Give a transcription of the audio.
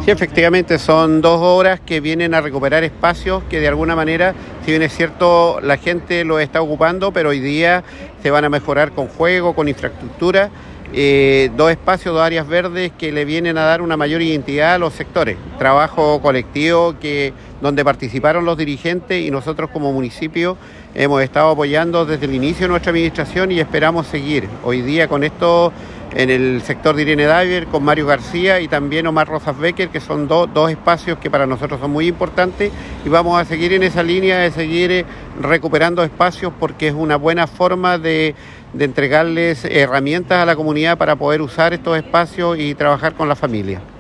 Sí, efectivamente, son 2 horas que vienen a recuperar espacios que de alguna manera, si bien es cierto, la gente lo está ocupando, pero hoy día se van a mejorar con juego, con infraestructura, 2 espacios, 2 áreas verdes que le vienen a dar una mayor identidad a los sectores. Trabajo colectivo donde participaron los dirigentes y nosotros como municipio hemos estado apoyando desde el inicio de nuestra administración y esperamos seguir. Hoy día con esto en el sector de Irene Davier, con Mario García y también Omar Rosas Becker, que son dos espacios que para nosotros son muy importantes y vamos a seguir en esa línea de seguir recuperando espacios porque es una buena forma de entregarles herramientas a la comunidad para poder usar estos espacios y trabajar con la familia.